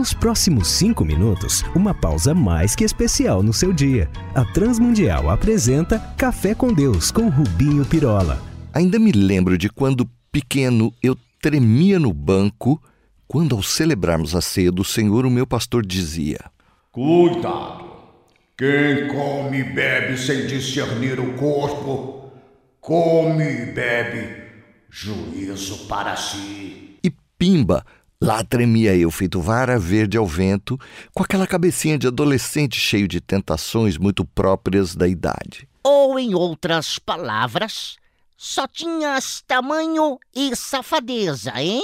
Nos próximos 5 minutos, uma pausa mais que especial no seu dia. A Transmundial apresenta Café com Deus com Rubinho Pirola. Ainda me lembro de quando, pequeno, eu tremia no banco quando, ao celebrarmos a ceia do Senhor, o meu pastor dizia: Cuidado! Quem come e bebe sem discernir o corpo, come e bebe juízo para si. E pimba! Lá tremia eu, feito vara verde ao vento, com aquela cabecinha de adolescente cheio de tentações muito próprias da idade. Ou, em outras palavras, só tinhas tamanho e safadeza, hein?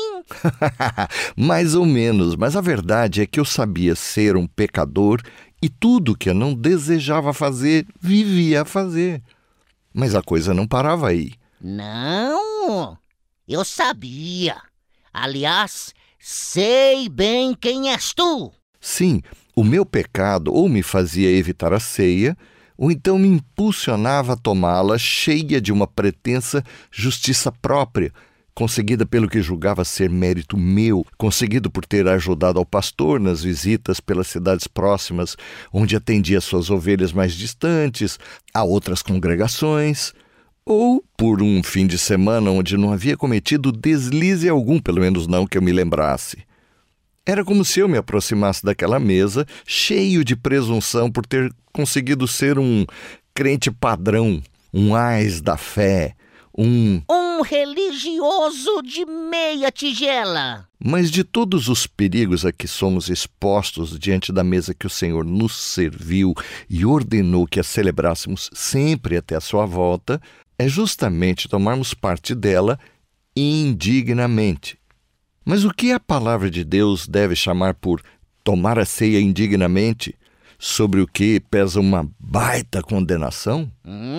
Mais ou menos, mas a verdade é que eu sabia ser um pecador e tudo que eu não desejava fazer, vivia a fazer. Mas a coisa não parava aí. Não, eu sabia. Aliás, sei bem quem és tu. Sim, o meu pecado ou me fazia evitar a ceia, ou então me impulsionava a tomá-la cheia de uma pretensa justiça própria, conseguida pelo que julgava ser mérito meu, conseguido por ter ajudado ao pastor nas visitas pelas cidades próximas, onde atendia suas ovelhas mais distantes, a outras congregações, ou por um fim de semana onde não havia cometido deslize algum, pelo menos não que eu me lembrasse. Era como se eu me aproximasse daquela mesa, cheio de presunção por ter conseguido ser um crente padrão, um ás da fé, um religioso de meia tigela. Mas de todos os perigos a que somos expostos diante da mesa que o Senhor nos serviu e ordenou que a celebrássemos sempre até a sua volta, é justamente tomarmos parte dela indignamente. Mas o que a palavra de Deus deve chamar por tomar a ceia indignamente, sobre o que pesa uma baita condenação?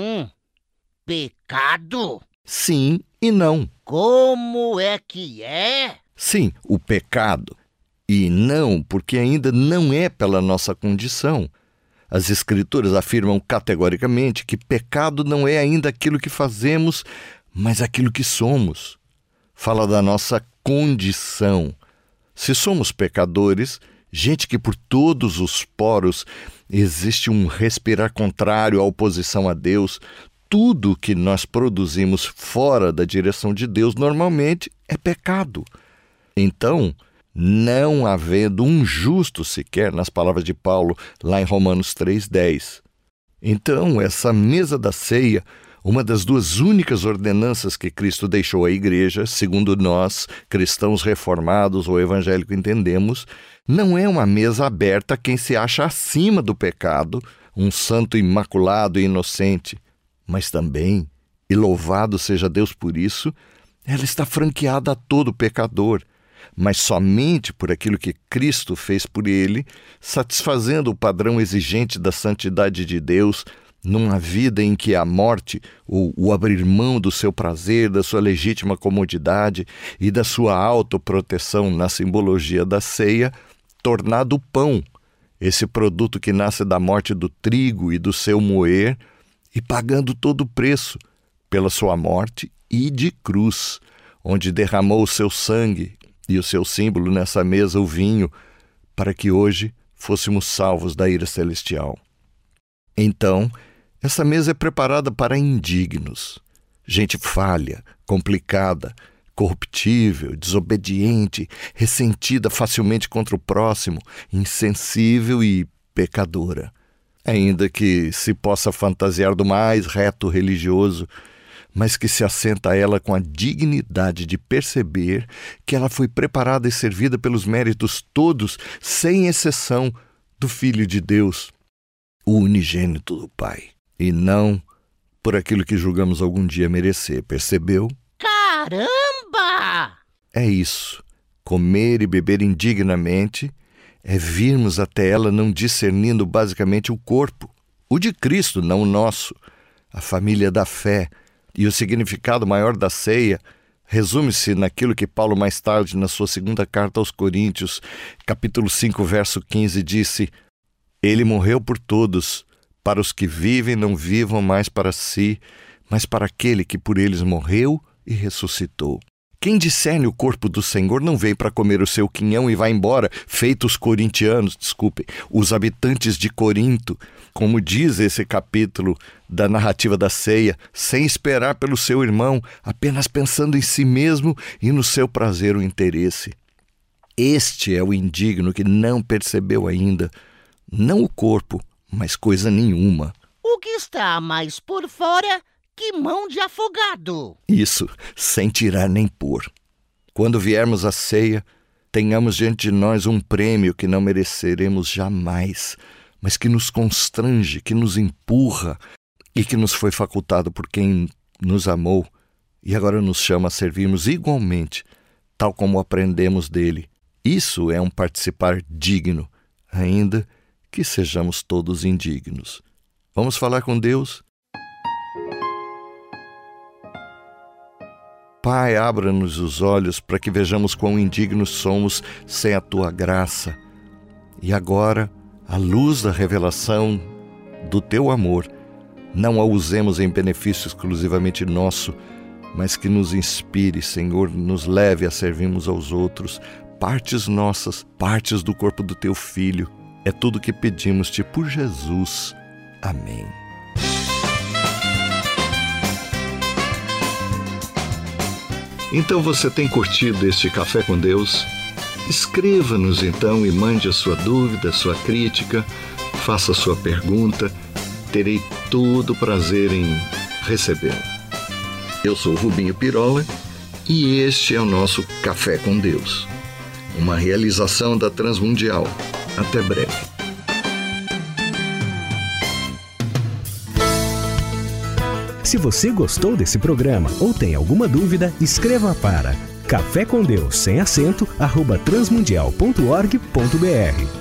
Pecado? Sim e não. Como é que é? Sim, o pecado. E não, porque ainda não é pela nossa condição. As Escrituras afirmam categoricamente que pecado não é ainda aquilo que fazemos, mas aquilo que somos. Fala da nossa condição. Se somos pecadores, gente que por todos os poros existe um respirar contrário à oposição a Deus, tudo que nós produzimos fora da direção de Deus normalmente é pecado. Então, não havendo um justo sequer, nas palavras de Paulo, lá em Romanos 3,10. Então, essa mesa da ceia, uma das duas únicas ordenanças que Cristo deixou à igreja, segundo nós, cristãos reformados ou evangélicos entendemos, não é uma mesa aberta a quem se acha acima do pecado, um santo imaculado e inocente, mas também, e louvado seja Deus por isso, ela está franqueada a todo pecador, mas somente por aquilo que Cristo fez por ele, satisfazendo o padrão exigente da santidade de Deus, numa vida em que a morte, o abrir mão do seu prazer, da sua legítima comodidade e da sua autoproteção na simbologia da ceia, tornado o pão, esse produto que nasce da morte do trigo e do seu moer, e pagando todo o preço pela sua morte e de cruz, onde derramou o seu sangue e o seu símbolo nessa mesa, o vinho, para que hoje fôssemos salvos da ira celestial. Então, essa mesa é preparada para indignos, gente falha, complicada, corruptível, desobediente, ressentida facilmente contra o próximo, insensível e pecadora. Ainda que se possa fantasiar do mais reto religioso, mas que se assenta a ela com a dignidade de perceber que ela foi preparada e servida pelos méritos todos, sem exceção, do Filho de Deus, o unigênito do Pai, e não por aquilo que julgamos algum dia merecer, percebeu? Caramba! É isso, comer e beber indignamente é virmos até ela não discernindo basicamente o corpo, o de Cristo, não o nosso, a família da fé. E o significado maior da ceia resume-se naquilo que Paulo mais tarde, na sua segunda carta aos Coríntios, capítulo 5, verso 15, disse: Ele morreu por todos, para os que vivem não vivam mais para si, mas para aquele que por eles morreu e ressuscitou. Quem discerne o corpo do Senhor não vem para comer o seu quinhão e vai embora, feito os habitantes de Corinto, como diz esse capítulo da narrativa da ceia, sem esperar pelo seu irmão, apenas pensando em si mesmo e no seu prazer ou interesse. Este é o indigno que não percebeu ainda, não o corpo, mas coisa nenhuma. O que está mais por fora que mão de afogado. Isso, sem tirar nem pôr. Quando viermos à ceia, tenhamos diante de nós um prêmio que não mereceremos jamais, mas que nos constrange, que nos empurra e que nos foi facultado por quem nos amou e agora nos chama a servirmos igualmente, tal como aprendemos dele. Isso é um participar digno, ainda que sejamos todos indignos. Vamos falar com Deus? Pai, abra-nos os olhos para que vejamos quão indignos somos sem a Tua graça. E agora, à luz da revelação do Teu amor, não a usemos em benefício exclusivamente nosso, mas que nos inspire, Senhor, nos leve a servirmos aos outros, partes nossas, partes do corpo do Teu Filho. É tudo que pedimos-te por Jesus. Amém. Então você tem curtido este Café com Deus? Escreva-nos então e mande a sua dúvida, a sua crítica, faça a sua pergunta. Terei todo o prazer em recebê-la. Eu sou Rubinho Pirola e este é o nosso Café com Deus, uma realização da Transmundial. Até breve. Se você gostou desse programa ou tem alguma dúvida, escreva para cafécomdeus@transmundial.org.br.